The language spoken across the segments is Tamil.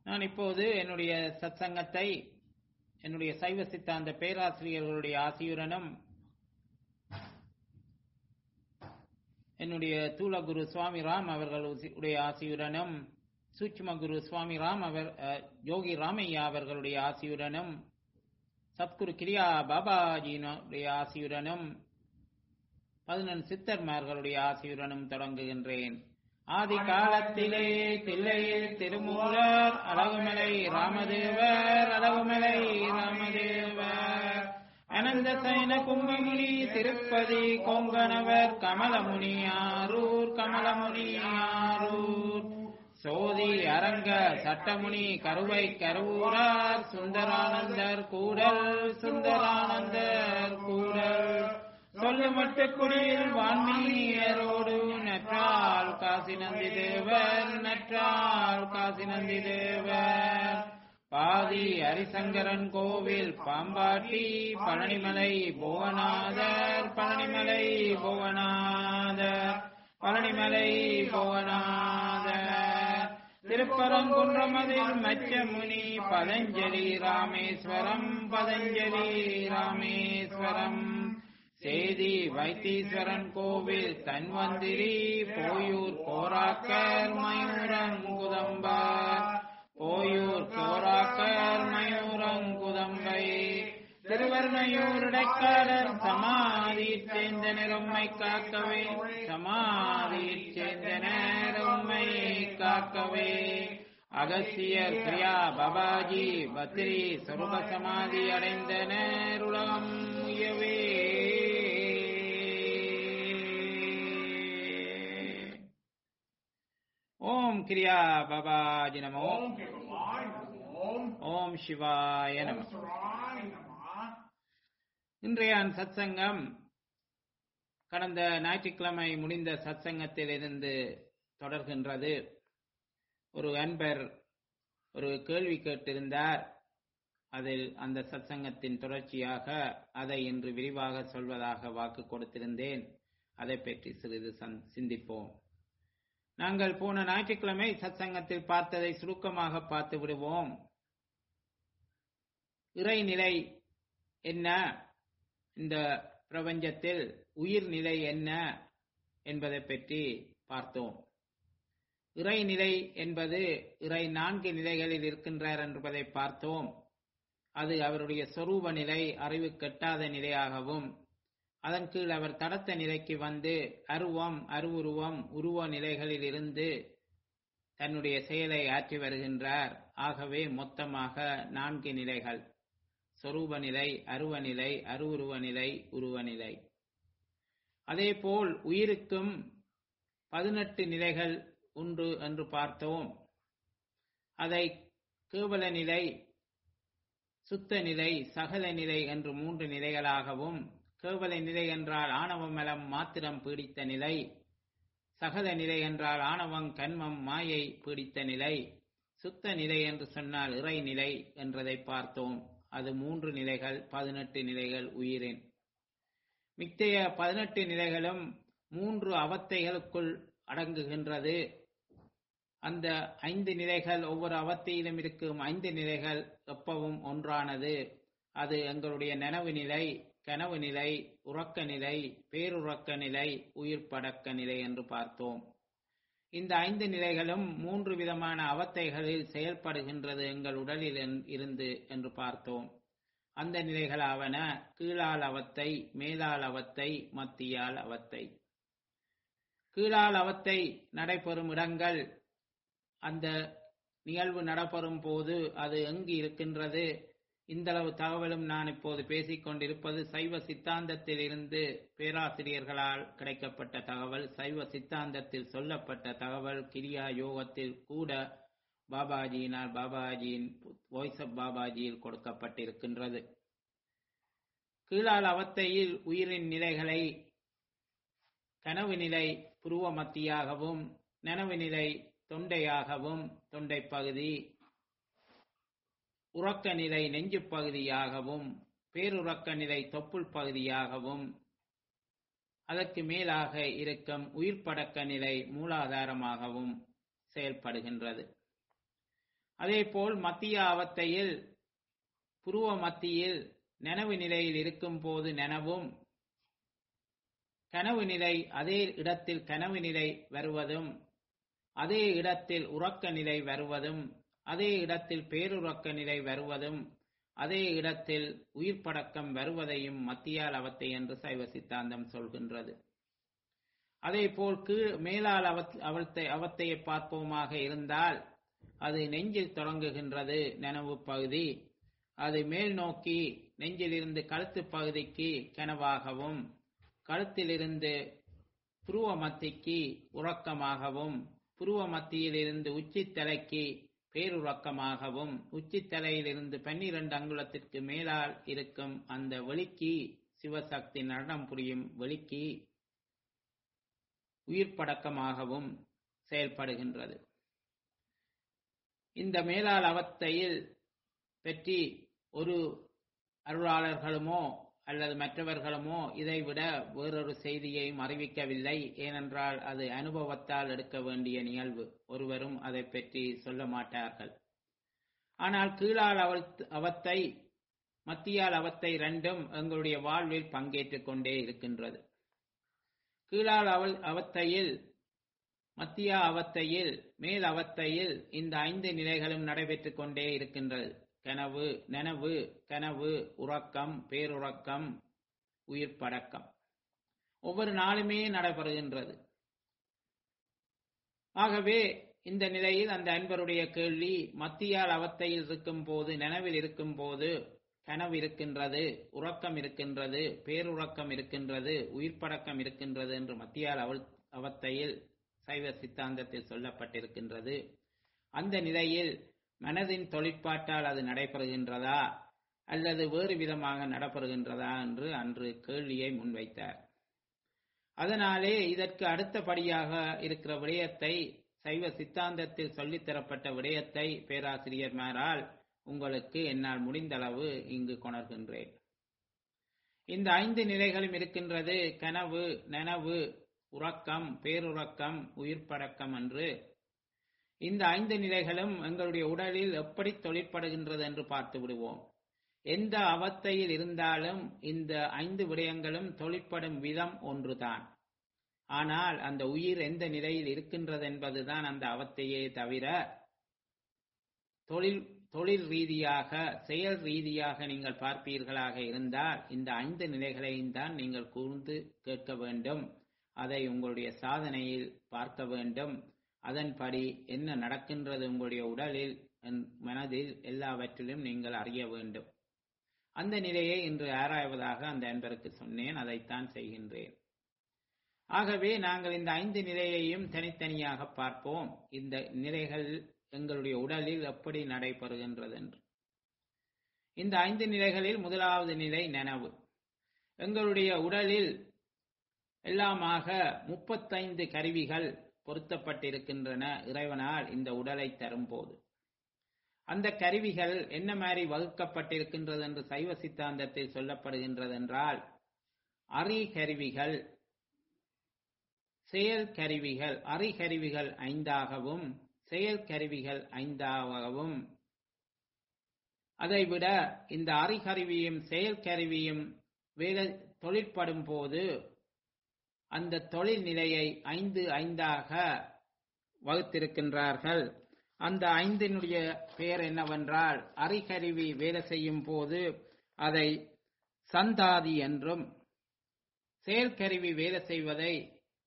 நான் இப்போது என்னுடைய சத்சங்கத்தை என்னுடைய சைவ சித்தாந்த பேராசிரியர்களுடைய ஆசியுடனும் என்னுடைய தூலகுரு சுவாமி ராம் அவர்களுடைய ஆசியுடனும் சூட்சும குரு சுவாமி ராம் யோகி ராமையா அவர்களுடைய ஆசியுடனும் சத்குரு கிரியா பாபாஜியினுடைய ஆசியுடனும் 11 சித்தர்மார்களுடைய ஆசியுடனும் தொடங்குகின்றேன். ஆதி காலத்திலே தில்லையில் திருமூலர் அழகுமலை ராமதேவர் அழகுமலை ராமதேவர் அனந்த சைன கும்பமுனி திருப்பதி கொங்கணவர் கமலமுனி ஆரூர் சோதி அரங்க சட்டமுனி கருவை கருவூரார் சுந்தரானந்தர் கூடல் சொல்லு மட்டு குடியில் வான்மீயரோடு நற்றால் காசி நந்தி தேவர் பாதி ஹரிசங்கரன் கோவில் பாம்பாட்டி பழனிமலை புவனாதர் திருப்பரங்குன்றமதில் மச்சமுனி பதஞ்சலி ராமேஸ்வரம் சேதி வைத்தீஸ்வரன் கோவில் தன்வந்திரி போயூர் கோராக்கர் மயூரங்குதம்பை திருவர்ணையூர் இடைக்காலர் சமாதியைச் சேர்ந்த நிறம்மை காக்கவே அகஸ்தியர் கிரியா பாபாஜி பத்ரி சொருப சமாதி அடைந்தனர் உலகம் உயவே. ஓம் கிரியா பாபாஜி நமோ. ஓம் சிவாய நம. இன்றைய சத்சங்கம் கடந்த ஞாயிற்றுக்கிழமை முடிந்த சத்சங்கத்தில் இருந்து தொடர்கின்றது. ஒரு அன்பர் ஒரு கேள்வி கேட்டிருந்தார். அதில் அந்த சத்சங்கத்தின் தொடர்ச்சியாக அதை இன்று விரிவாக சொல்வதாக வாக்கு கொடுத்திருந்தேன். அதை பற்றி சிறிது சிந்திப்போம். நாங்கள் போன ஞாயிற்றுக்கிழமை சத்சங்கத்தில் பார்த்ததை சுருக்கமாக பார்த்து விடுவோம். இறைநிலை என்ன, இந்த பிரபஞ்சத்தில் உயிர்நிலை என்ன என்பதை பற்றி பார்த்தோம். இறைநிலை என்பது இறை 4 நிலைகளில் இருக்கின்றார் என்பதை பார்த்தோம். அது அவருடைய சொரூப நிலை, அறிவு கெட்டாத நிலையாகவும், அதன் கீழ் அவர் தடத்த நிலைக்கு வந்து அருவம் அருவுருவம் உருவ நிலைகளில் இருந்து தன்னுடைய செயலை ஆற்றி வருகின்றார். ஆகவே மொத்தமாக 4 நிலைகள்: சொரூப நிலை, அருவ நிலை, அருவுருவ நிலை, உருவ நிலை. அதே போல் உயிருக்கும் 18 நிலைகள் உண்டு என்று பார்த்தோம். அதை கேவல நிலை, சுத்த நிலை, சகல நிலை என்று 3 நிலைகளாகவும், கேவல நிலை என்றால் ஆணவ மலம் மாத்திரம் பீடித்த நிலை, சகல நிலை என்றால் ஆணவம் கன்மம் மாயை பீடித்த நிலை, சுத்த நிலை என்று சொன்னால் இறைநிலை என்றதை பார்த்தோம். அது 3 நிலைகள், 18 நிலைகள் உயிரின். மிக்தைய 18 நிலைகளும் 3 அவத்தைகளுக்குள் அடங்குகின்றது. அந்த 5 நிலைகள், ஒவ்வொரு அவத்தையிலும் இருக்கும் 5 நிலைகள் எப்பவும் ஒன்றானது. அது எங்களுடைய நனவு நிலை, கனவு நிலை, உறக்க நிலை, பேருறக்க நிலை, உயிர் படக்க நிலை என்று பார்த்தோம். இந்த 5 நிலைகளும் 3 விதமான அவத்தைகளில் செயல்படுகின்றது எங்கள் உடலில் இருந்து என்று பார்த்தோம். அந்த நிலைகளாவன கீழால் அவத்தை, மேலால் அவத்தை, மத்தியால் அவத்தை. கீழால் அவத்தை நடைபெறும் இடங்கள், அந்த நிகழ்வு நடைபெறும் போது அது எங்கு இருக்கின்றது, இந்தளவு தகவலும் நான் இப்போது பேசிக்கொண்டிருப்பது சைவ சித்தாந்தத்தில் இருந்து பேராசிரியர்களால் கிடைக்கப்பட்ட தகவல், சைவ சித்தாந்தத்தில் சொல்லப்பட்ட தகவல், கிரியா யோகத்தில் கூட பாபாஜியினால், பாபாஜியின் வாய்ஸ் ஆஃப் பாபாஜியில் கொடுக்கப்பட்டிருக்கின்றது. கீழால் அவத்தையில் உயிரின் நிலைகளை கனவு நிலை புருவ மத்தியாகவும், நனவு நிலை தொண்டையாகவும், தொண்டை பகுதி, உறக்க நிலை நெஞ்சு பகுதியாகவும், பேருறக்க நிலை தொப்புள் பகுதியாகவும், அதற்கு மேலாக இருக்கும் உயிர் படக்க நிலை மூலாதாரமாகவும் செயல்படுகின்றது. அதேபோல் மத்திய அவத்தையில் புருவ மத்தியில் நனவு நிலையில் இருக்கும் போது நனவும், கனவு நிலை அதே இடத்தில் கனவு நிலை வருவதும், அதே இடத்தில் உறக்க நிலை வருவதும், அதே இடத்தில் பேருறக்க நிலை வருவதும், அதே இடத்தில் உயிர் படக்கம் வருவதையும் மத்தியால் அவத்தை என்று சைவ சித்தாந்தம் சொல்கின்றது. அதே போல் மேலால் அவத்தையை பார்ப்போமாக இருந்தால் அது நெஞ்சில் தொடங்குகின்றது நனவு பகுதி. அது மேல் நோக்கி நெஞ்சிலிருந்து கழுத்து பகுதிக்கு கனவாகவும், கழுத்திலிருந்து புருவ மத்திக்கு உறக்கமாகவும், புருவ மத்தியிலிருந்து உச்சித்தலைக்கு பேருறக்கமாகவும், உச்சித்தலையிலிருந்து 12 அங்குலத்திற்கு மேலால் இருக்கும் அந்த வெளிக்கு, சிவசக்தி நடனம் புரியும் வெளிக்கு உயிர் படக்கமாகவும் செயல்படுகின்றது. இந்த மேலால் அவத்தையில் பற்றி ஒரு அருளாளர்களுமோ அல்லது மற்றவர்களுமோ இதைவிட வேறொரு செய்தியையும் அறிவிக்கவில்லை. ஏனென்றால் அது அனுபவத்தால் எடுக்க வேண்டிய நிகழ்வு. ஒருவரும் அதை பற்றி சொல்ல மாட்டார்கள். ஆனால் கீழால் அவத்தை மத்தியால் அவத்தை ரெண்டும் எங்களுடைய வாழ்வில் பங்கேற்றுக் கொண்டே இருக்கின்றது. கீழால் அவத்தையில், மத்திய அவத்தையில், மேல் அவத்தையில் இந்த 5 நிலைகளும் நடைபெற்றுக் கொண்டே இருக்கின்றது. கனவு, நனவு, கனவு, உறக்கம், பேருறக்கம், உயிர் படக்கம் ஒவ்வொரு நாளுமே நடைபெறுகின்றது. ஆகவே இந்த நிலையில் அந்த அன்பருடைய கேள்வி, மத்தியால் அவத்தையில் இருக்கும் போது, நனவில் இருக்கும் போது கனவு இருக்கின்றது, உறக்கம் இருக்கின்றது, பேருறக்கம் இருக்கின்றது, உயிர் படக்கம் இருக்கின்றது என்று மத்தியால் அவத்தையில் சைவ சித்தாந்தத்தில் சொல்லப்பட்டிருக்கின்றது. அந்த நிலையில் மனதின் தொழிற்பாட்டால் அது நடைபெறுகின்றதா அல்லது வேறு விதமாக நடைபெறுகின்றதா என்று அன்று கேள்வியை முன்வைத்தார். அதனாலே இதற்கு அடுத்தபடியாக இருக்கிற விடயத்தை, சைவ சித்தாந்தத்தில் சொல்லித்தரப்பட்ட விடயத்தை பேராசிரியர்மாரால் உங்களுக்கு என்னால் முடிந்தளவு இங்கு கொணர்கின்றேன். இந்த 5 நிலைகளும் இருக்கின்றது. கனவு, நனவு, உறக்கம், பேருறக்கம், உயிர் படக்கம் என்று. இந்த 5 நிலைகளும் எங்களுடைய உடலில் எப்படி தொழிற்படுகின்றது என்று பார்த்து விடுவோம். எந்த அவத்தையில் இருந்தாலும் இந்த 5 விடயங்களும் தொழிற்படும் விதம் ஒன்றுதான். ஆனால் அந்த உயிர் எந்த நிலையில் இருக்கின்றது என்பதுதான் அந்த அவத்தையே தவிர, தொழில் ரீதியாக, செயல் ரீதியாக நீங்கள் பார்ப்பீர்களாக இருந்தால் இந்த 5 நிலைகளையும் தான் நீங்கள் கூர்ந்து கேட்க வேண்டும். அதை உங்களுடைய சாதனையில் பார்க்க வேண்டும். அதன்படி என்ன நடக்கின்றது உங்களுடைய உடலில், மனதில், எல்லாவற்றிலும் நீங்கள் அறிய வேண்டும். அந்த நிலையை இன்று ஆராய்வதாக அந்த அன்பருக்கு சொன்னேன். அதைத்தான் செய்கின்றேன். ஆகவே நாங்கள் இந்த 5 நிலையையும் தனித்தனியாக பார்ப்போம். இந்த நிலைகள் எங்களுடைய உடலில் எப்படி நடைபெறுகின்றது என்று. இந்த 5 நிலைகளில் முதலாவது நிலை நனவு. எங்களுடைய உடலில் எல்லாமாக 35 கருவிகள் பொருத்தப்பட்டிருக்கின்றன இறைவனால் இந்த உடலை தரும்போது. அந்த கருவிகள் என்ன மாதிரி வகுக்கப்பட்டிருக்கின்றது என்று சைவ சித்தாந்தத்தில் சொல்லப்படுகின்றது என்றால், அறிகருவிகள், செயல் கருவிகள், அறிகருவிகள் 5ஆகவும் செயல் கருவிகள் 5ஆகவும், அதைவிட இந்த அறிகருவியும் செயல் கருவியும் வேலை தொழிற்படும் போது அந்த தொழில் நிலையை 5-5ஆக வகுத்திருக்கின்றார்கள். அந்த 5னுடைய பெயர் என்னவென்றால், அறிகருவி வேலை செய்யும் போது அதை சந்தாதி என்றும், செயல்கருவி வேலை செய்வதை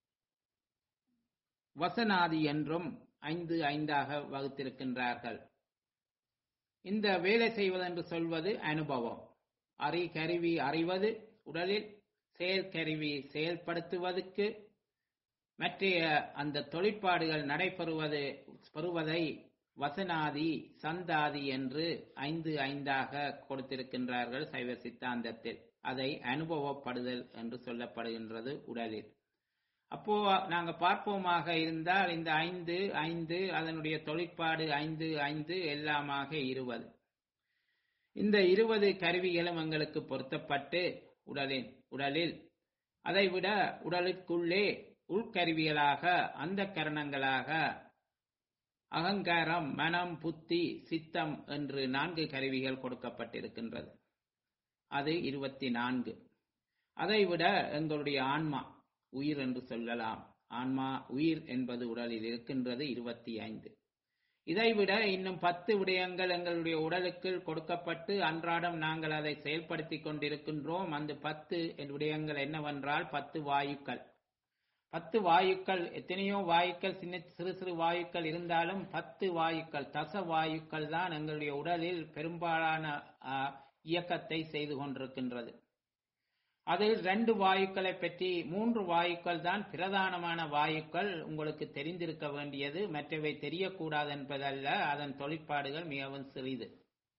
வசனாதி என்றும் 5-5ஆக வகுத்திருக்கின்றார்கள். இந்த வேலை செய்வதென்று சொல்வது அனுபவம். அறிகருவி அறிவது உடலில், செயல்கருவி செயல்படுத்துவதற்கு, மற்ற அந்த தொழிற்பாடுகள் நடைபெறுவதை வசனாதி, சந்தாதி என்று 5-5ஆக கொடுத்திருக்கின்றார்கள் சைவ சித்தாந்தத்தில். அதை அனுபவப்படுதல் என்று சொல்லப்படுகின்றது உடலில். அப்போ நாங்க பார்ப்போமாக இருந்தால் இந்த 5-5 அதனுடைய தொழிற்பாடு 5-5 எல்லாமாக 20. இந்த 20 கருவிகளும் எங்களுக்கு பொருத்தப்பட்டு உடலில், அதைவிட உடலுக்குள்ளே உள்கருவிகளாக, அந்த கரணங்களாக அகங்காரம், மனம், புத்தி, சித்தம் என்று 4 கருவிகள் கொடுக்கப்பட்டிருக்கின்றது. அது 24. அதைவிட எங்களுடைய ஆன்மா, உயிர் என்று சொல்லலாம், ஆன்மா உயிர் என்பது உடலில் இருக்கின்றது 25. இதைவிட இன்னும் 10 விடயங்கள் எங்களுடைய உடலுக்கு கொடுக்கப்பட்டு அன்றாடம் நாங்கள் அதை செயல்படுத்தி கொண்டிருக்கின்றோம். அந்த 10 விடயங்கள் என்னவென்றால் 10 வாயுக்கள். 10 வாயுக்கள், எத்தனையோ வாயுக்கள், சிறு சிறு வாயுக்கள் இருந்தாலும் 10 வாயுக்கள், தச வாயுக்கள் தான் எங்களுடைய உடலில் பெரும்பாலான இயக்கத்தை செய்து கொண்டிருக்கின்றது. அதில் 2 வாயுக்களை பற்றி, 3 வாயுக்கள் தான் பிரதானமான வாயுக்கள். உங்களுக்கு தெரிந்திருக்க வேண்டியது, மற்றவை தெரியக்கூடாது என்பதல்ல, அதன் தொழிற்பாடுகள் மிகவும் சிறிது.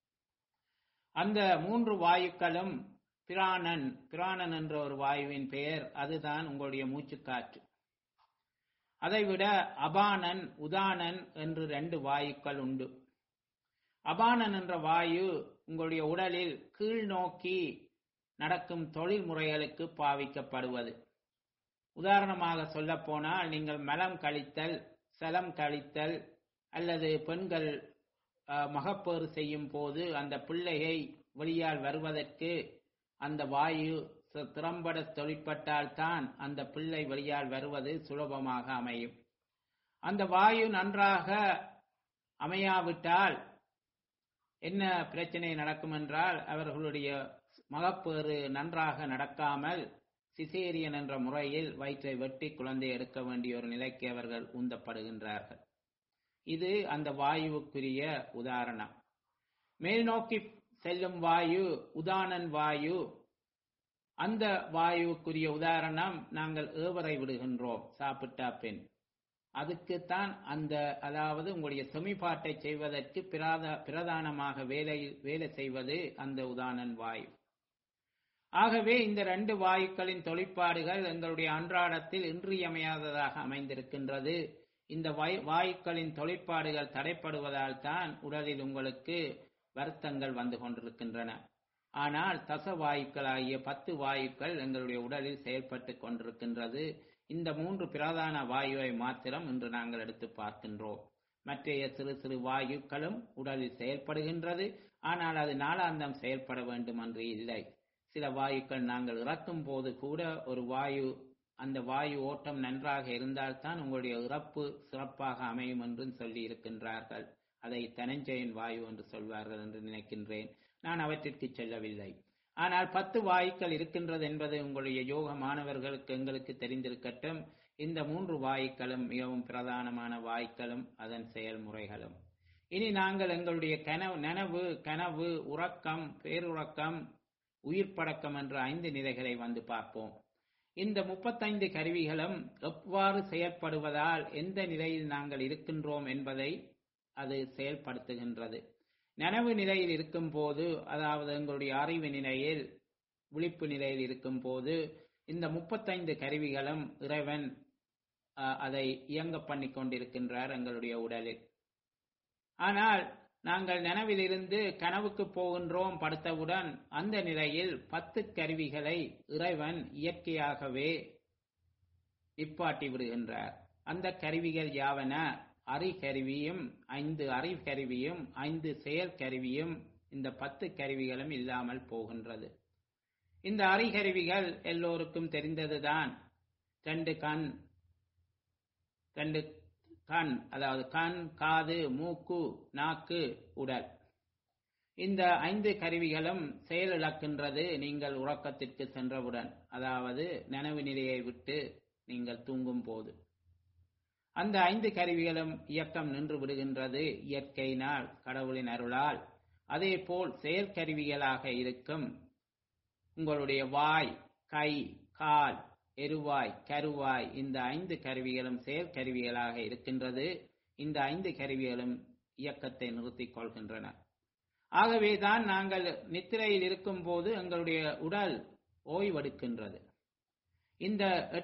அந்த 3 வாயுக்களும் பிராணன் என்ற ஒரு வாயுவின் பெயர், அதுதான் உங்களுடைய மூச்சுக்காற்று. அதைவிட அபானன், உதானன் என்று 2 வாயுக்கள் உண்டு. அபானன் என்ற வாயு உங்களுடைய உடலில் கீழ் நோக்கி நடக்கும் தொழில்முறைகளுக்கு பாவிக்கப்படுவது. உதாரணமாக சொல்ல போனால், நீங்கள் மலம் கழித்தல், சலம் கழித்தல், அல்லது பெண்கள் மகப்பேறு செய்யும் போது அந்த பிள்ளையை வெளியால் வருவதற்கு அந்த வாயு திறம்பட தொழிற்பட்டால்தான் அந்த பிள்ளை வெளியால் வருவது சுலபமாக அமையும். அந்த வாயு நன்றாக அமையாவிட்டால் என்ன பிரச்சனை நடக்கும் என்றால், அவர்களுடைய மகப்பேறு நன்றாக நடக்காமல் சிசேரியன் என்ற முறையில் வயிற்றை வெட்டி குழந்தை எடுக்க வேண்டிய ஒரு நிலைக்கு அவர்கள் உந்தப்படுகின்றார்கள். இது அந்த வாயுவுக்குரிய உதாரணம். மேல் நோக்கி செல்லும் வாயு உதானன் வாயு. அந்த வாயுவுக்குரிய உதாரணம், நாங்கள் ஏவரை விடுகின்றோம் சாப்பிட்டா பின். அதுக்குத்தான் அந்த, அதாவது உங்களுடைய செமிபாட்டை செய்வதற்கு பிரதானமாக வேலை செய்வது அந்த உதானன் வாயு. ஆகவே இந்த 2 வாயுக்களின் தொழிற்பாடுகள் எங்களுடைய அன்றாடத்தில் இன்றியமையாததாக அமைந்திருக்கின்றது. இந்த வாயுக்களின் தொழிற்பாடுகள் தடைப்படுவதால் தான் உடலில் உங்களுக்கு வருத்தங்கள் வந்து கொண்டிருக்கின்றன. ஆனால் தச வாயுக்களாகிய 10 வாயுக்கள் எங்களுடைய உடலில் செயல்பட்டு கொண்டிருக்கின்றது. இந்த 3 பிரதான வாயுவை மாத்திரம் இன்று நாங்கள் எடுத்து பார்க்கின்றோம். மற்றைய சிறு சிறு வாயுக்களும் உடலில் செயல்படுகின்றது. ஆனால் அது நாளாந்தம் செயல்பட வேண்டும் என்று இல்லை. சில வாயுக்கள் நாங்கள் இறக்கும் போது கூட ஒரு வாயு, அந்த வாயு ஓட்டம் நன்றாக இருந்தால்தான் உங்களுடைய இறப்பு சிறப்பாக அமையும் என்றும் சொல்லி இருக்கின்றார்கள். அதை தனஞ்சயன் வாயு என்று சொல்வார்கள் என்று நினைக்கின்றேன். நான் அவற்றிற்கு செல்லவில்லை. ஆனால் 10 வாயுக்கள் இருக்கின்றது என்பது உங்களுடைய யோக மாணவர்களுக்கு எங்களுக்கு தெரிந்திருக்கட்டும். இந்த 3 வாயுக்களும் மிகவும் பிரதானமான வாயுக்களும் அதன் செயல்முறைகளும். இனி நாங்கள் எங்களுடைய கனவு, உறக்கம், பேருறக்கம், உயிர் படக்கம் என்ற 5 நிலைகளை வந்து பார்ப்போம். இந்த 35 கருவிகளும் எவ்வாறு செயல்படுவதால் எந்த நிலையில் நாங்கள் இருக்கின்றோம் என்பதை அது செயல்படுத்துகின்றது. நனவு நிலையில் இருக்கும் போது, அதாவது எங்களுடைய அறிவு நிலையில், விழிப்பு நிலையில் இருக்கும் போது, இந்த 35 கருவிகளும் இறைவன் அதை இயங்க பண்ணி கொண்டிருக்கின்றார் எங்களுடைய உடலில். ஆனால் நாங்கள் நனவிலிருந்து கனவுக்கு போகின்றோம் படுத்தவுடன், அந்த நிலையில் 10 கருவிகளை இறைவன் இயற்கையாகவே நிப்பாட்டி விடுகின்றார். அந்த கருவிகள் யாவன? அறிகருவியும் 5 அறிகருவியும் 5 செயற்கருவியும் இந்த 10 கருவிகளும் இல்லாமல் போகின்றது. இந்த அறிகருவிகள் எல்லோருக்கும் தெரிந்ததுதான். 2 கண், அதாவது கண், காது, மூக்கு, நாக்கு, உடல். இந்த 5 கருவிகளும் செயலிழக்கின்றது நீங்கள் உறக்கத்திற்கு சென்றவுடன், அதாவது நனவு நிலையை விட்டு நீங்கள் தூங்கும் போது. அந்த 5 கருவிகளும் இயக்கம் நின்று விடுகின்றது இயற்கையினால், கடவுளின் அருளால். அதே போல் செயற்கருவிகளாக இருக்கும் உங்களுடைய வாய், கை, கால், எருவாய், கருவாய், இந்த 5 கருவிகளும் செயற்கருவிகளாக இருக்கின்றது. இந்த 5 கருவிகளும் இயக்கத்தை நிறுத்திக் கொள்கின்றன. ஆகவேதான் நாங்கள் நித்திரையில் இருக்கும் போது எங்களுடைய உடல் ஓய்வெடுக்கின்றது. இந்த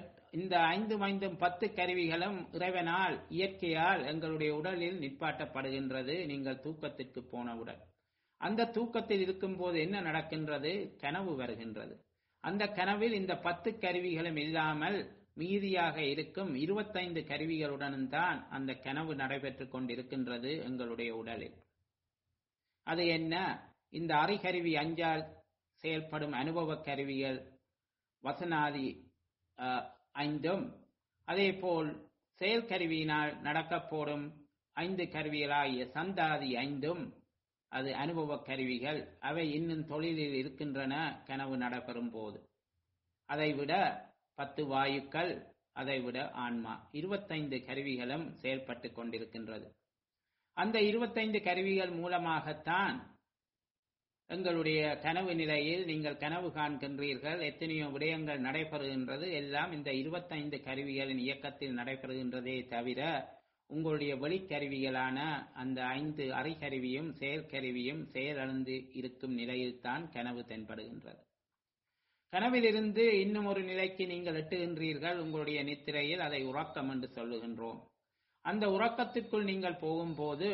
10 கருவிகளும் இறைவனால், இயற்கையால் எங்களுடைய உடலில் நிப்பாட்டப்படுகின்றது நீங்கள் தூக்கத்திற்கு போனவுடன். அந்த தூக்கத்தில் இருக்கும் போது என்ன நடக்கின்றது? கனவு வருகின்றது. அந்த கனவில் இந்த 10 கருவிகளும் இல்லாமல் மீதியாக இருக்கும் 25 கருவிகளுடன் தான் அந்த கனவு நடைபெற்று கொண்டிருக்கின்றது எங்களுடைய உடலில். அது என்ன? இந்த அறிகருவி அஞ்சால் செயல்படும் அனுபவ கருவிகள் வசனாதி 5, அதேபோல் செயல்கருவியினால் நடக்கப்போடும் 5 கருவிகளாகிய சந்தாதி 5 அது அனுபவ கருவிகள். அவை இன்னும் தொழிலில் இருக்கின்றன கனவு நடைபெறும் போது. அதைவிட 10 வாயுக்கள், அதைவிட ஆன்மா, 25 கருவிகளும் செயல்பட்டு கொண்டிருக்கின்றது. அந்த 25 கருவிகள் மூலமாகத்தான் எங்களுடைய கனவு நிலையில் நீங்கள் கனவு காண்கின்றீர்கள். எத்தனையோ விடயங்கள் நடைபெறுகின்றது. எல்லாம் இந்த 25 கருவிகளின் இயக்கத்தில் நடைபெறுகின்றதே தவிர உங்களுடைய வெளிக்கருவிகளான அந்த 5 அறிகருவியும் செயற்கருவியும் செயலிழந்து இருக்கும் நிலையில்தான் கனவு தென்படுகின்றது. கனவிலிருந்து இன்னும் ஒரு நிலைக்கு நீங்கள் எட்டுகின்றீர்கள் உங்களுடைய நித்திரையில். அதை உறக்கம் என்று சொல்லுகின்றோம். அந்த உறக்கத்திற்குள் நீங்கள் போகும்போது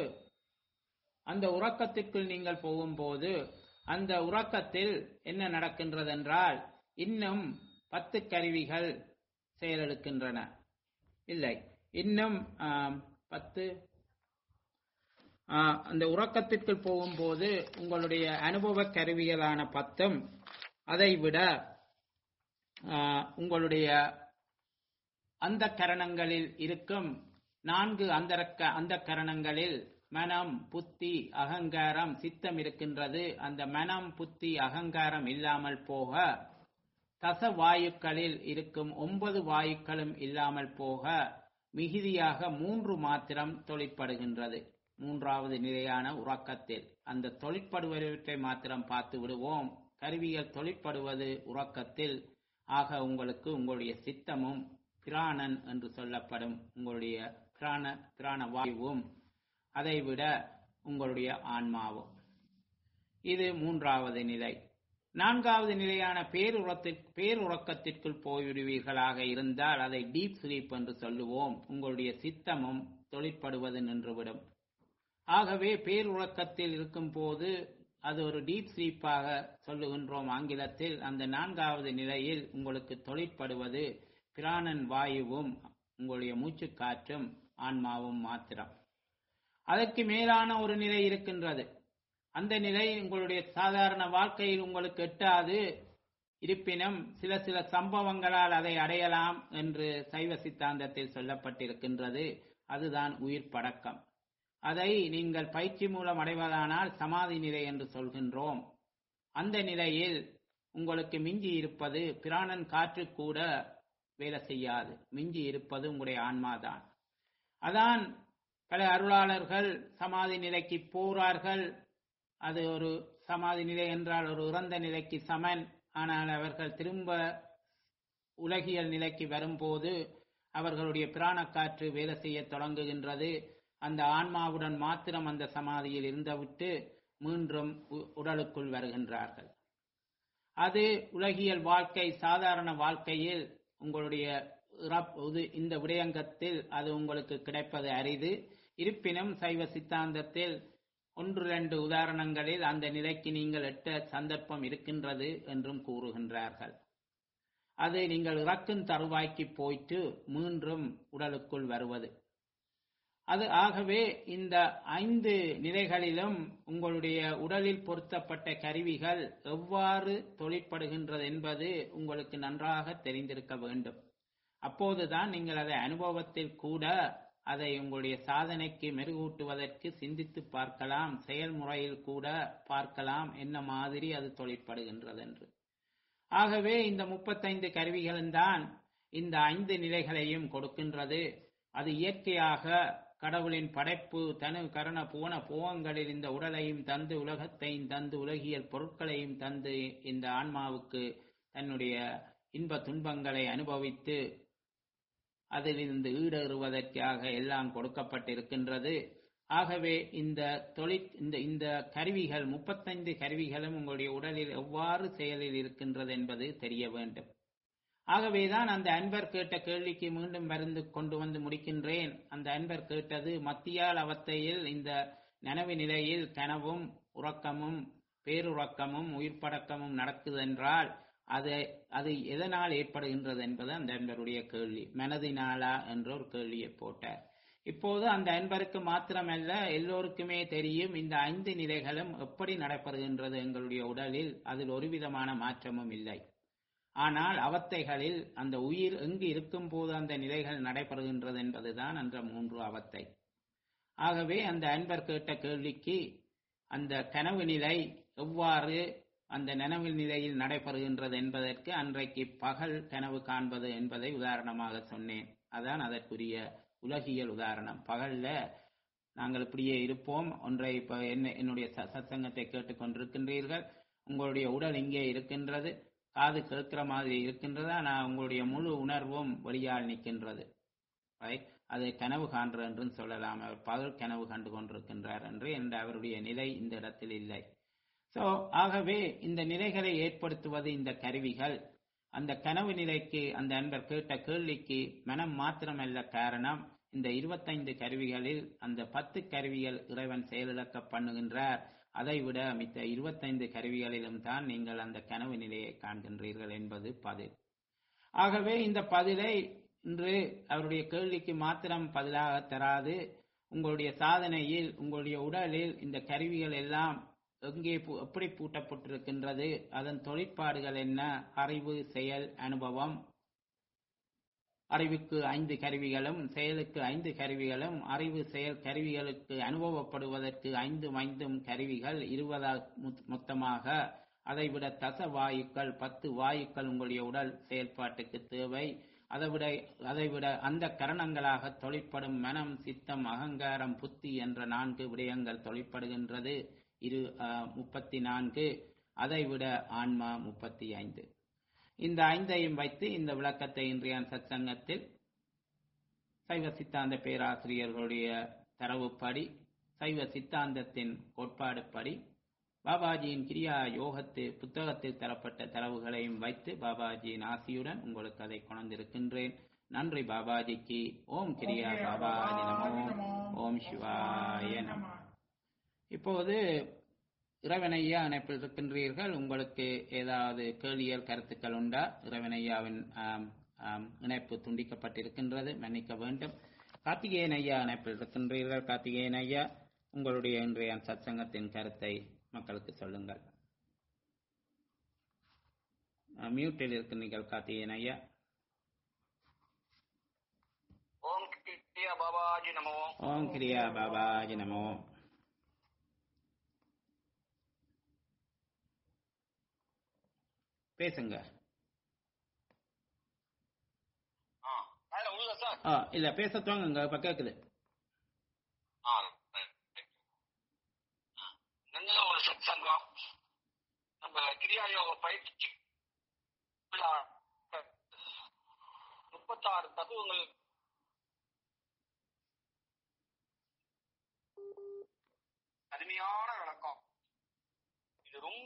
அந்த உறக்கத்தில் என்ன நடக்கின்றது என்றால் இன்னும் 10 கருவிகள் செயலெடுக்கின்றன. இல்லை, இன்னும் 10. அந்த உறக்கத்திற்குள் போகும்போது உங்களுடைய அனுபவ கருவிகளான 10, அதைவிட உங்களுடைய அந்த கரணங்களில் இருக்கும் 4 அந்த கரணங்களில் மனம், புத்தி, அகங்காரம், சித்தம் இருக்கின்றது. அந்த மனம், புத்தி, அகங்காரம் இல்லாமல் போக தச வாயுக்களில் இருக்கும் 9 வாயுக்களும் இல்லாமல் போக மிகுதியாக 3 மாத்திரம் தொழிற்படுகின்றது. 3வது நிலையான உறக்கத்தில் அந்த தொழிற்படுவற்றை மாத்திரம் பார்த்து விடுவோம். கருவிகள் தொழிற்படுவது உறக்கத்தில். ஆக உங்களுக்கு உங்களுடைய சித்தமும் பிராணன் என்று சொல்லப்படும் உங்களுடைய பிராண வாயுவும், அதைவிட உங்களுடைய ஆன்மாவும். இது 3வது நிலை. 4வது நிலையான பேருறக்கத்திற்குள் போய்விடுவீர்களாக இருந்தால் அதை டீப் ஸ்லீப் என்று சொல்லுவோம். உங்களுடைய சித்தமும் தொழிற்படுவது நின்றுவிடும். ஆகவே பேருறக்கத்தில் இருக்கும் போது அது ஒரு டீப் ஸ்லீப்பாக சொல்லுகின்றோம் ஆங்கிலத்தில். அந்த 4வது நிலையில் உங்களுக்கு தொழிற்படுவது பிராணன் வாயுவும் உங்களுடைய மூச்சு காற்றும் ஆன்மாவும் மாத்திரம். அதற்கு மேலான ஒரு நிலை இருக்கின்றது. அந்த நிலை உங்களுடைய சாதாரண வாழ்க்கையில் உங்களுக்கு எட்டாது. இருப்பினும் சில சம்பவங்களால் அதை அடையலாம் என்று சைவ சித்தாந்தத்தில் சொல்லப்பட்டிருக்கின்றது. அதுதான் உயிர் படக்கம். அதை நீங்கள் பயிற்சி மூலம் அடைவதானால் சமாதி நிலை என்று சொல்கின்றோம். அந்த நிலையில் உங்களுக்கு மிஞ்சி இருப்பது பிராணன் காற்று கூட வேலை செய்யாது. மிஞ்சி இருப்பது உங்களுடைய ஆன்மாதான். அதான் பல அருளாளர்கள் சமாதி நிலைக்கு போறார்கள். அது ஒரு சமாதி நிலை என்றால் ஒரு இறந்த நிலைக்கு சமன். ஆனால் அவர்கள் திரும்ப உலகியல் நிலைக்கு வரும்போது அவர்களுடைய பிராணக்காற்று வேலை செய்ய தொடங்குகின்றது. அந்த ஆன்மாவுடன் மாத்திரம் அந்த சமாதியில் இருந்துவிட்டு மீண்டும் உடலுக்குள் வருகின்றார்கள். அது உலகியல் வாழ்க்கை, சாதாரண வாழ்க்கையில் உங்களுடைய இந்த விடயங்கத்தில் அது உங்களுக்கு கிடைப்பது அரிது. இருப்பினும் சைவ சித்தாந்தத்தில் 1-2 உதாரணங்களில் அந்த நிலைக்கு நீங்கள் எட்ட சந்தர்ப்பம் இருக்கின்றது என்றும் கூறுகின்றார்கள். அது நீங்கள் இறக்கும் தருவாய்க்கு போய்ட்டு மீண்டும் உடலுக்குள் வருவது. அது ஆகவே இந்த 5 நிலைகளிலும் உங்களுடைய உடலில் பொருத்தப்பட்ட கருவிகள் எவ்வாறு தொழிற்படுகின்றது என்பது உங்களுக்கு நன்றாக தெரிந்திருக்க வேண்டும். அப்போதுதான் நீங்கள் அதை அனுபவத்தில் கூட அதை உங்களுடைய சாதனைக்கு மெருகூட்டுவதற்கு சிந்தித்து பார்க்கலாம். செயல்முறையில் கூட பார்க்கலாம் என்ன மாதிரி அது தொழிற்படுகின்றது என்று. ஆகவே இந்த 35 கருவிகளும் தான் இந்த 5 நிலைகளையும் கொடுக்கின்றது. அது இயற்கையாக கடவுளின் படைப்பு தனு கரண புவன போகங்களில் இந்த உடலையும் தந்து உலகத்தையும் தந்து உலகியல் பொருட்களையும் தந்து இந்த ஆன்மாவுக்கு தன்னுடைய இன்ப துன்பங்களை அனுபவித்து அதிலிருந்து ஈடேறுவதற்காக எல்லாம் கொடுக்கப்பட்டிருக்கின்றது. ஆகவே இந்த கருவிகள் 35 கருவிகளும் உங்களுடைய உடலில் எவ்வாறு செயலில் இருக்கின்றது என்பது தெரிய வேண்டும். ஆகவேதான் அந்த அன்பர் கேட்ட கேள்விக்கு மீண்டும் கொண்டு வந்து முடிக்கின்றேன். அந்த அன்பர் கேட்டது மத்தியால் அவத்தையில் இந்த நனவு நிலையில் கனவும் உறக்கமும் பேருறக்கமும் உயிர்ப்படக்கமும் நடக்குதென்றால் அது அது எதனால் ஏற்படுகின்றது என்பது அந்த அன்பருடைய கேள்வி. மனதினாலா என்ற ஒரு கேள்வியை போட்டார். இப்போது அந்த அன்பருக்கு மாத்திரமல்ல, எல்லோருக்குமே தெரியும் இந்த 5 நிலைகளும் எப்படி நடைபெறுகின்றது எங்களுடைய உடலில். அதில் ஒரு விதமான மாற்றமும் இல்லை. ஆனால் அவத்தைகளில் அந்த உயிர் எங்கு இருக்கும் போது அந்த நிலைகள் நடைபெறுகின்றது என்பதுதான் அந்த 3 அவத்தை. ஆகவே அந்த அன்பர் கேட்ட கேள்விக்கு அந்த கனவு நிலை எவ்வாறு அந்த நனவு நிலையில் நடைபெறுகின்றது என்பதற்கு அன்றைக்கு பகல் கனவு காண்பது என்பதை உதாரணமாக சொன்னேன். அதான் அதற்குரிய உலகியல் உதாரணம். பகல்ல நாங்கள் இப்படியே இருப்போம். ஒன்றை இப்ப என்னுடைய சத்சங்கத்தை கேட்டுக்கொண்டிருக்கின்றீர்கள். உங்களுடைய உடல் இங்கே இருக்கின்றது, காது கேட்கிற மாதிரி இருக்கின்றது. ஆனால் உங்களுடைய முழு உணர்வும் வெளியால் நிற்கின்றது. அதை கனவு காண்ற என்றும் சொல்லலாம். அவர் பகல் கனவு கண்டு கொண்டிருக்கின்றார் என்று அவருடைய நிலை இந்த இடத்தில் இல்லை. ஆகவே இந்த நிலைகளை ஏற்படுத்துவது இந்த கருவிகள். அந்த கனவு நிலைக்கு அந்த அன்பர் கேட்ட கேள்விக்கு மனம் மாத்திரமல்ல காரணம். இந்த 25 கருவிகளில் அந்த 10 கருவிகள் இறைவன் செயலிழக்க பண்ணுகின்றார். அதைவிட மித்த 25 கருவிகளிலும் தான் நீங்கள் அந்த கனவு நிலையை காண்கின்றீர்கள் என்பது பதில். ஆகவே இந்த பதிலை இன்று அவருடைய கேள்விக்கு மாத்திரம் பதிலாக தராது, உங்களுடைய சாதனையில் உங்களுடைய உடலில் இந்த கருவிகள் எல்லாம் எங்கே எப்படி பூட்டப்பட்டிருக்கின்றது, அதன் தொழிற்பாடுகள் என்ன, அறிவு, செயல், அனுபவம். அறிவுக்கு 5 கருவிகளும், செயலுக்கு 5 கருவிகளும், அறிவு செயல் கருவிகளுக்கு அனுபவப்படுவதற்கு 5 கருவிகள் 20 மொத்தமாக. அதைவிட தச வாயுக்கள் 10 வாயுக்கள் உங்களுடைய உடல் செயல்பாட்டுக்கு தேவை. அதைவிட அந்த கரணங்களாக தொழிற்படும் மனம், சித்தம், அகங்காரம், புத்தி என்ற 4 விடயங்கள் தொழிற்படுகின்றது. 34. அதைவிட ஆன்மா 35. இந்த 5ஐயும் வைத்து இந்த விளக்கத்தை இன்றைய சத்சங்கத்தில் சைவ சித்தாந்த பேராசிரியர்களுடைய தரவுப்படி, சைவ சித்தாந்தத்தின் கோட்பாடுப்படி, பாபாஜியின் கிரியா யோகத்து புத்தகத்தில் தரப்பட்ட தரவுகளையும் வைத்து பாபாஜியின் ஆசியுடன் உங்களுக்கு அதை கொண்டிருக்கின்றேன். நன்றி பாபாஜிக்கு. ஓம் கிரியா பாபாஜி நமோ. ஓம் சிவாய நமோ. இப்போது இறைவனையா இணைப்பில் இருக்கின்றீர்கள். உங்களுக்கு ஏதாவது கேள்விகள், கருத்துக்கள் உண்டா? இறைவனையாவின் இணைப்பு துண்டிக்கப்பட்டிருக்கின்றது, மன்னிக்க வேண்டும். கார்த்திகேயன் ஐயா இணைப்பில் இருக்கின்றீர்கள். கார்த்திகேயன் ஐயா, உங்களுடைய இன்றைய சத்சங்கத்தின் கருத்தை மக்களுக்கு சொல்லுங்கள். மியூட்டில் இருக்கிறீர்கள் கார்த்திகேயன் ஐயா. ஓம் கிரியா பாபாஜி நமோ. ஓம் கிரியா பாபாஜி நமோ. பேசுங்க. இல்ல பேச துவங்குங்க, இப்ப கேக்குது. நல்ல ஒரு சத்சங்கம். நம்ம கிரியா யோக பயிற்சி 36 தத்துவங்கள் அருமையான விளக்கம். இது ரொம்ப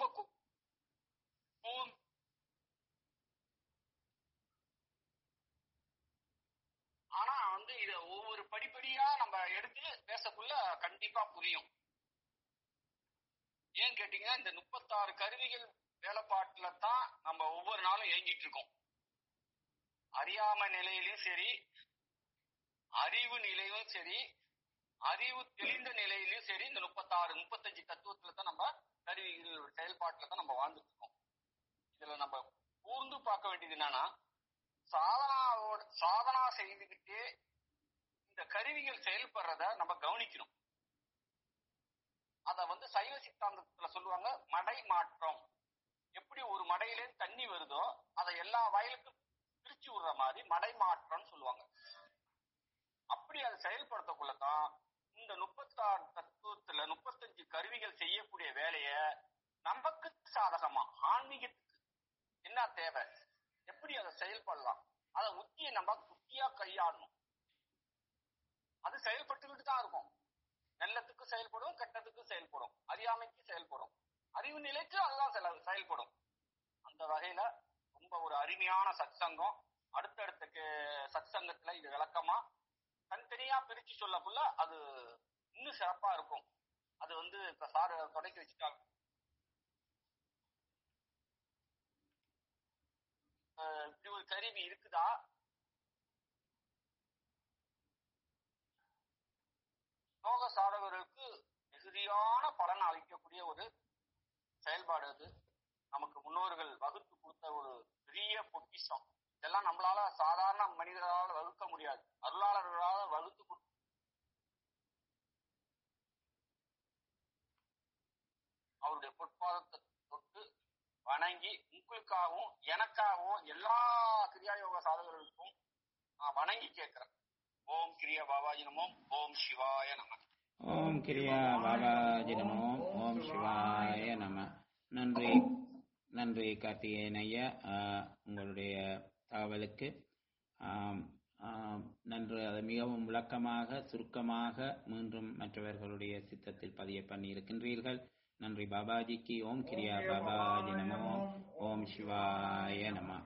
ஆனா இத ஒவ்வொரு படிப்படியா நம்ம எடுத்து பேசக்குள்ள கண்டிப்பா புரியும். ஏன் கேட்டீங்கன்னா, இந்த 36 கருவிகள் வேலைப்பாட்டுல தான் நம்ம ஒவ்வொரு நாளும் இயங்கிட்டு இருக்கோம். அறியாம நிலையிலும் சரி, அறிவு நிலையிலும் சரி, அறிவு தெளிந்த நிலையிலும் சரி, இந்த 35 தத்துவத்துல தான் நம்ம கருவிகள் செயல்பாட்டுல தான் நம்ம வாழ்ந்துட்டு இருக்கோம். இதுல நம்ம கூர்ந்து பார்க்க வேண்டியது என்னன்னா, சாதனா செய்துகிட்டே இந்த கருவிகள் செயல்படுறத நம்ம கவனிக்கணும். அத சைவ சித்தாந்தத்துல சொல்லுவாங்க மடை மாற்றம். எப்படி ஒரு மடையிலே தண்ணி வருதோ அதை எல்லா வயலுக்கும் பிரிச்சு விடுற மாதிரி மடை மாற்றம் சொல்லுவாங்க. அப்படி அதை செயல்படுத்தக்குள்ளதான் இந்த 36 தத்துவத்துல 35 கருவிகள் செய்யக்கூடிய வேலைய நமக்கு சாதகமா ஆன்மீகத்துக்கு என்ன தேவை, எப்படி அதை செயல்படலாம், அதை உத்தியை நம்ம உத்தியா கையாடணும். அது செயல்பட்டுக்கிட்டு தான் இருக்கும். நல்லத்துக்கு செயல்படும், கெட்டதுக்கு செயல்படும், அறியாமைக்கு செயல்படும், அறிவு நிலைக்கு அதுதான் செயல்படும். அந்த வகையில ரொம்ப ஒரு அருமையான சத்சங்கம். அடுத்தடுத்த சத்சங்கத்துல இது விளக்கமா தனித்தனியா பிரிச்சு சொல்லக்குள்ள அது இன்னும் சிறப்பா இருக்கும். அது இப்ப சார் தொடக்கி வச்சுட்டாங்க. இப்படி ஒரு கருவி இருக்குதா? யோக சாதகர்களுக்கு மிகுதியான பலன் அளிக்கக்கூடிய ஒரு செயல்பாடு அது. நமக்கு முன்னோர்கள் வகுத்து கொடுத்த ஒரு பெரிய பொக்கிஷம். இதெல்லாம் நம்மளால சாதாரண மனிதர்களால் வகுக்க முடியாது. அருளாளர்களால் வகுத்து அவருடைய பொற்பாதத்தை தொட்டு வணங்கி உங்களுக்காகவும் எனக்காகவும் எல்லா கிரியா யோக சாதகர்களுக்கும் நான் வணங்கி கேட்கிறேன். ஓம் கிரியா பாபாஜி நமோ, ஓம் சிவாய நம. ஓம் கிரியா பாபாஜி நமோ, ஓம் சிவாய நம. நன்றி, நன்றி கார்த்திகேயன் ஐயா, உங்களுடைய தகவலுக்கு. நன்று. அதை மிகவும் விளக்கமாக சுருக்கமாக மீண்டும் மற்றவர்களுடைய சித்தத்தில் பதிய பண்ணி இருக்கின்றீர்கள். நன்றி பாபாஜிக்கு. ஓம் கிரியா பாபாஜி நமோ, ஓம் சிவாய நம.